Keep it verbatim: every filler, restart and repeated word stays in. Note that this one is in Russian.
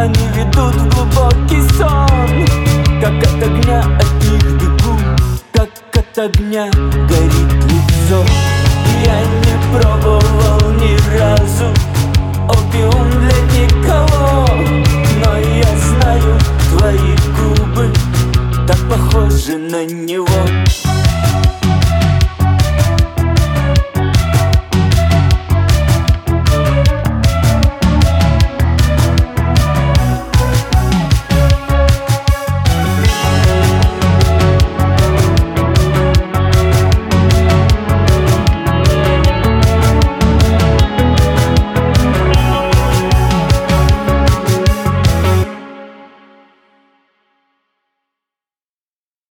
они ведут в глубокий сон. Как от огня от них бегу, как от огня горит лицо. Я не пробовал ни разу